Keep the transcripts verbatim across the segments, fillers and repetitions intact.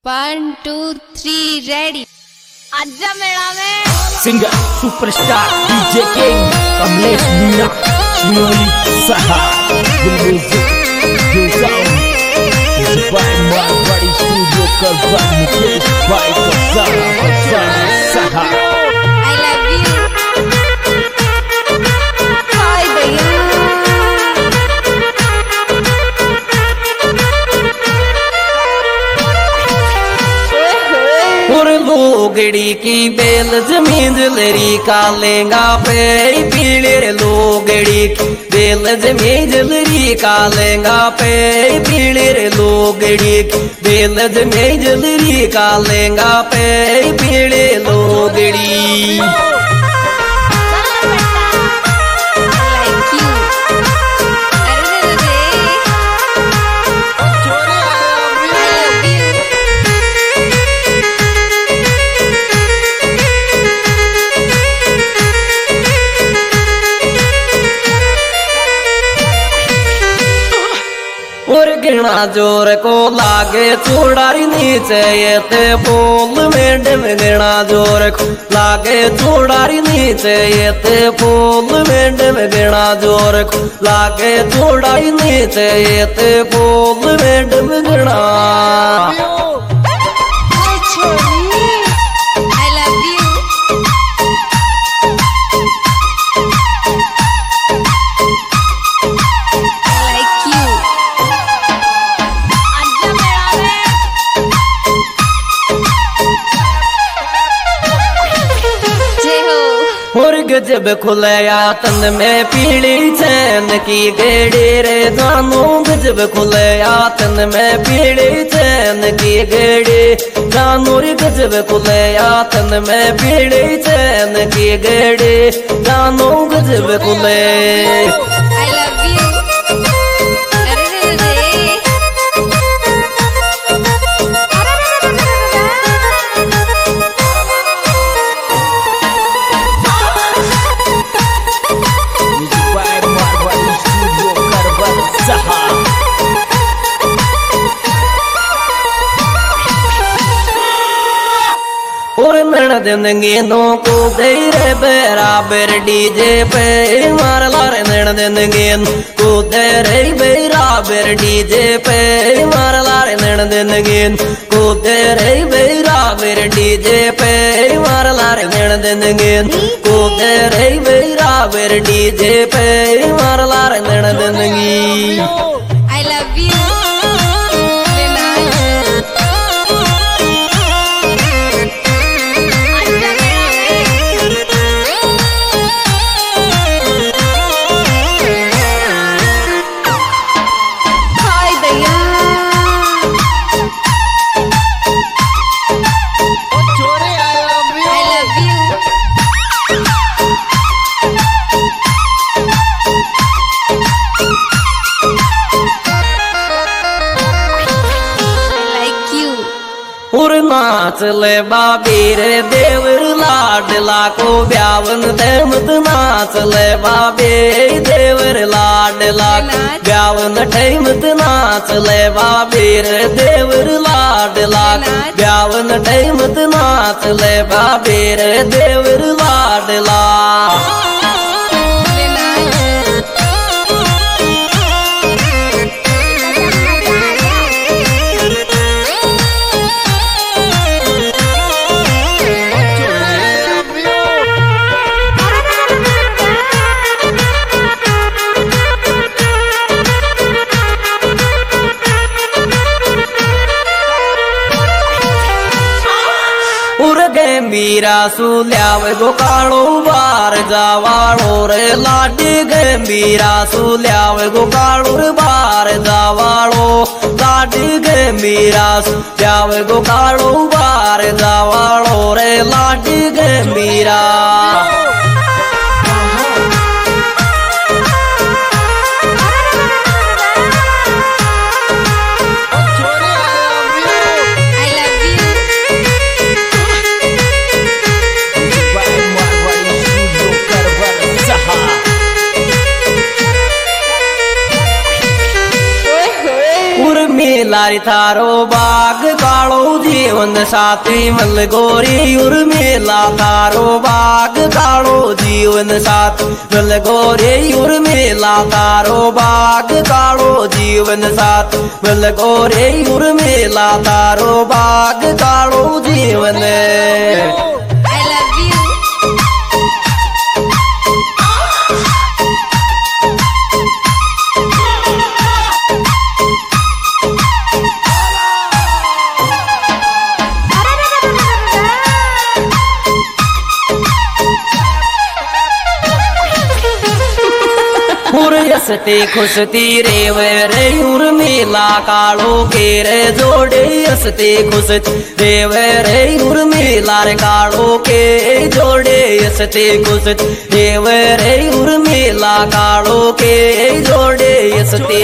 One two three ready. आजा मेला में singer superstar DJ king Kamlesh Meena Shioli सहा म्यूजिक जो साउंड इस बाय मारवाड़ी स्टूडियो करवा मुकेश भाई को सारा फसाना सहा। आई लव यू हाय भैया। लोगड़ी की बेल जमीन जलरी का लेंगा पे पीड़े लोगड़ी की बेल जमीन जलरी का लेंगा पे पीड़े लोगड़ी की बेल जमीन जलरी का लेंगा पे पीड़े लोगड़ी। और गिना जोर को लागे चूड़ारी नीचे ये ते बोल में डिम गिना जोर को लागे चूड़ारी नीचे ये ते बोल में डिम गिना जोर को लागे चूड़ारी नीचे ये ते बोल में डिम गिना। जब खुलया तन में पीली चैन की गेड़ी रे जानू गजब खुलया तन में पीली चैन की गेड़ी जानू रे गजब खुलया तन में पीली चैन की गेड़ी जानू गजब खुले। आई लव यू और नण देंगे नो को देरे बराबर डीजे पे मार लारे नण देंगे को देरे बराबर डीजे पे मार लारे नण देंगे को देरे बराबर डीजे पे मार लारे नण देंगे को देरे बराबर डीजे पे मार लारे नण देंगे। आई लव यू और नाच ले बाबीर देवर लाडला को ब्यावन देमत नाच ले बाबे देवर लाडला ब्यावन ठैमत नाच ले बाबीर देवर लाडला ब्यावन ठैमत नाच ले बाबीर देवर लाडला। मीरा सुल्याव गो कालो बार जावाड़ो रे लाडी गंभीरा सुल्याव गो कालो बार जावाड़ो लाडी गंभीरा सुल्याव गो कालो बार जावाड़ो रे लाडी गंभीरा। यारी थारो बाग कालो जीवन साथी मल गोरी उर्मिला थारो बाग कालो जीवन साथ मल गोरी उर्मिला थारो बाग कालो जीवन साथ मल गोरी उर्मिला थारो बाग कालो जीवन। I love you. हसते खुशती रे वे रे उर्मिला कालो के रे जोड़े हसते खुशती रे वे रे उर्मिला रे कालो के जोड़े हसते खुशती रे वे रे उर्मिला कालो के जोड़े हसते।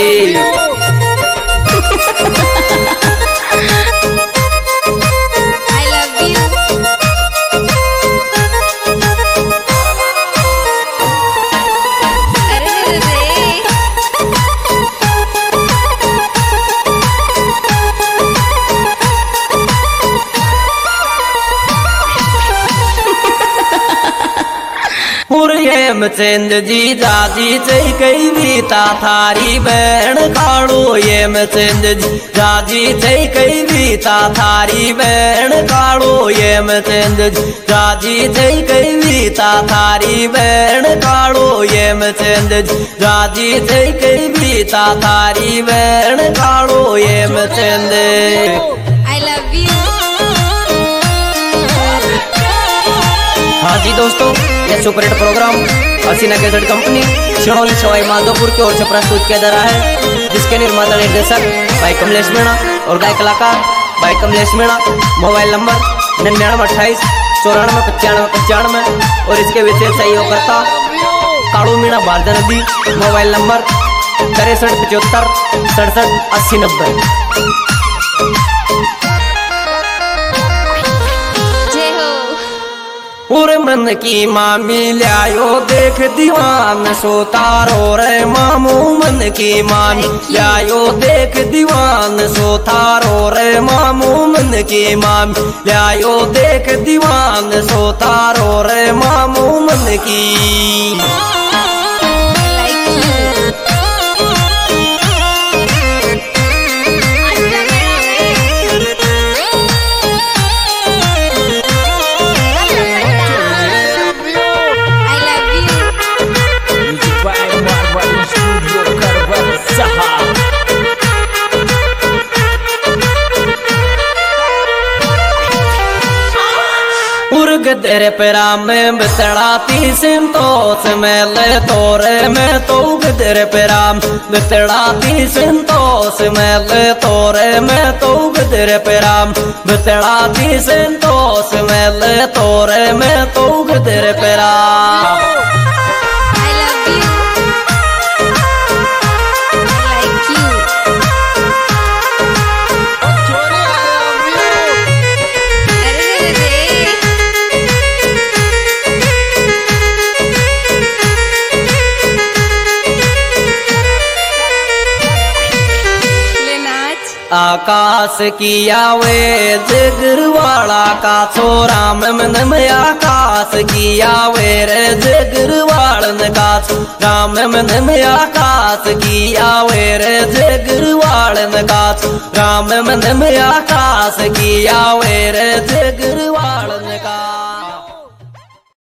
चंद जी जाजी चई कई बीता थारी बहन काड़ो ये चंद जी जाजी चई कई बीता थारी बहन काड़ो ये चंद जी जाजी चई कई बीता थारी बहन काड़ो ये चंद जी जाजी चई कई बीता थारी बहन काड़ो ये चंद। I love you. हाँ जी दोस्तों, यह superhit programme Hasina cassette company Sinauli Sawai Madhopur की ओर से प्रस्तुत किया जा रहा है, जिसके निर्माता निर्देशक भाई कमलेश मीणा और गायक कलाकार भाई कमलेश मीणा। मोबाइल नंबर निन्यानवे अट्ठाईस चौरानवे पचानवे पचानवे और इसके विशेष सहयोगकर्ता काड़ू मीणा भारत नदी। मोबाइल नंबर तिरसठ पचहत्तर सड़सठ अस्सी नब्बे। और मन की मामी लायो देख दीवान सोतारो रे मामू मन की मामी लायो देख दीवान सोतारो रे मामू मन की मामी लायो देख दीवान सोतारो रे मामू मन की। तेरे पैरा में बितड़ाती सिंतोष में ले तोरे में तो तेरे पैरा बितड़ाती सिंतोष में ले तोरे में तो तेरे पैरा बितड़ाती सिंतोष में ले तोरे में तो तेरे पैरा। आकाश किया वे जिगरवाड़ा का छोरा मन में आकाश किया वे रे जिगरवाड़न का राम मन में आकाश किया वे रे जिगरवाड़न का राम मन में आकाश किया वे रे जिगर